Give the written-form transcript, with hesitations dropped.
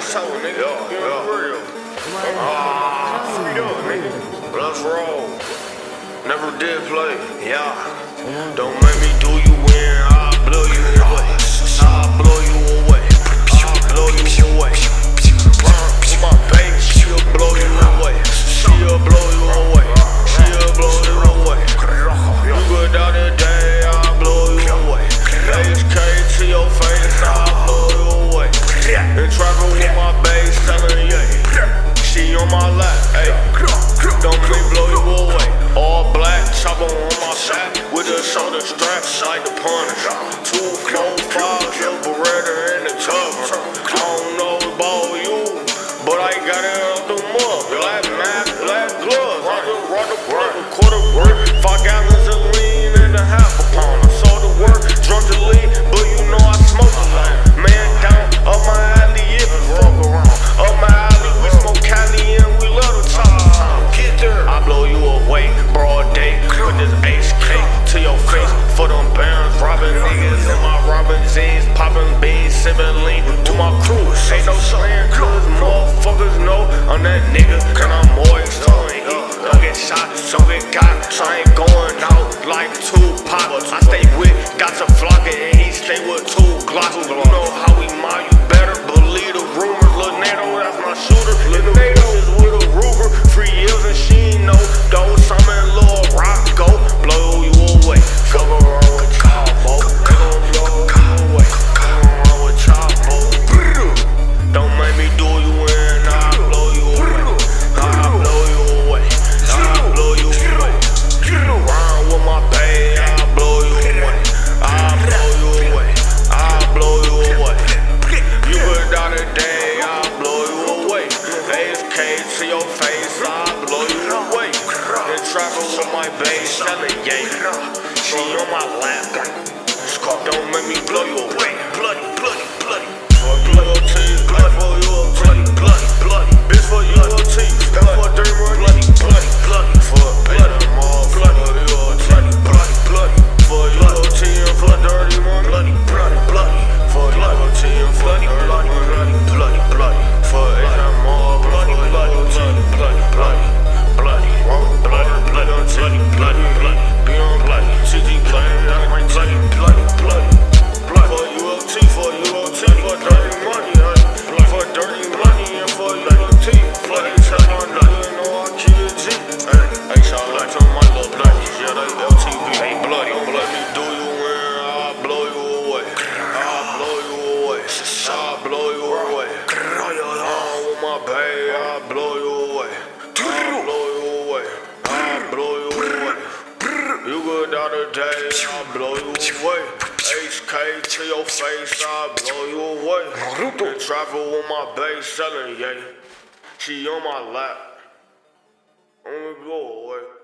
show, nigga. Yeah. Real. Feet up, nigga. Let's roll. Never did play. Yeah. Don't make me do you in. I'll blow you away. I'll blow you away. I'll blow you away. Run with my baby, she'll blow you away. She'll blow you away. She'll blow you away. You good out today, I'll blow you away. HK to your face, I'll blow you away. And travel with my bass, telling yeah. She on my lap, ayy. Don't make me blow you away. All black, chopper on my back with the shoulder straps like the Punisher. 2, 4, 5, your Beretta in the tub. I don't know about you, but I got it out the mud. Black mask, black gloves. Run the quarter work. 5 gallons of lean and a half a pound. I saw the work, drunk the lead, but you know I smoke a lot. Man down up my alley if you fuck around. Up my alley, we smoke Cali and we love to talk. Get there. I blow you away, broad day. Put this HK to your face for them bands. Robbing niggas in my Robin Z's, popping beans, sipping lean to my crew. Ain't no slaying, cause motherfuckers know I'm that nigga. And I'm moist, so ain't he. Don't get shot, don't get got. I ain't going out like Tupac. I stay with, got your flockin', and he stay with 2 Glocks. You know how we mob, you better believe the rumors. Lil' Nato, that's my shooter. Lil' Nato is with a Ruger. 3 years and she ain't know. Though some in Lil' Rock go blow you away. Fuck around with Cabo, they gon' blow you away. Fuck around with Chapo. Don't make me do you in, I'll blow you away. I'll blow you away. I'll blow you away. Round with my bae, I'll blow you away. I'll blow you away. I'll blow you away. You good out today, I'll blow you away. HK to your face, I'll blow you away. And travel with my bae, selling yay. She on my lap. Don't make me blow you away. Bloody, bloody, bloody. For loyalty, bloody, for loyalty, bloody, bloody. Bitch for loyalty, for dirty money, bloody, bloody, for bloody, bloody, bloody, bloody, bloody. For loyalty and for dirty money, bloody, bloody, bloody. For loyalty and for dirty money, bloody, bloody, bloody. For more, bloody, bloody, bloody, bloody, bloody, bloody, bloody, bloody, bloody. Be on bloody, CG bloody, bloody, bloody, bloody. For UOT, for dirty money, for dirty money and for UOT. Bloody tell my nigga, you know I keep it G. Hey, shout out to my little bloodies, yeah, they LTV. Hey, bloody, don't let me do you in, I'll blow you away. I'll blow you away. I'll blow you away. With my bae, I'll blow you away. I'll blow you away. I'll blow you away. You good out today, I'll blow you away. HK to your face, I'll blow you away. And travel with my bae, selling yay. She on my lap. Only blow away.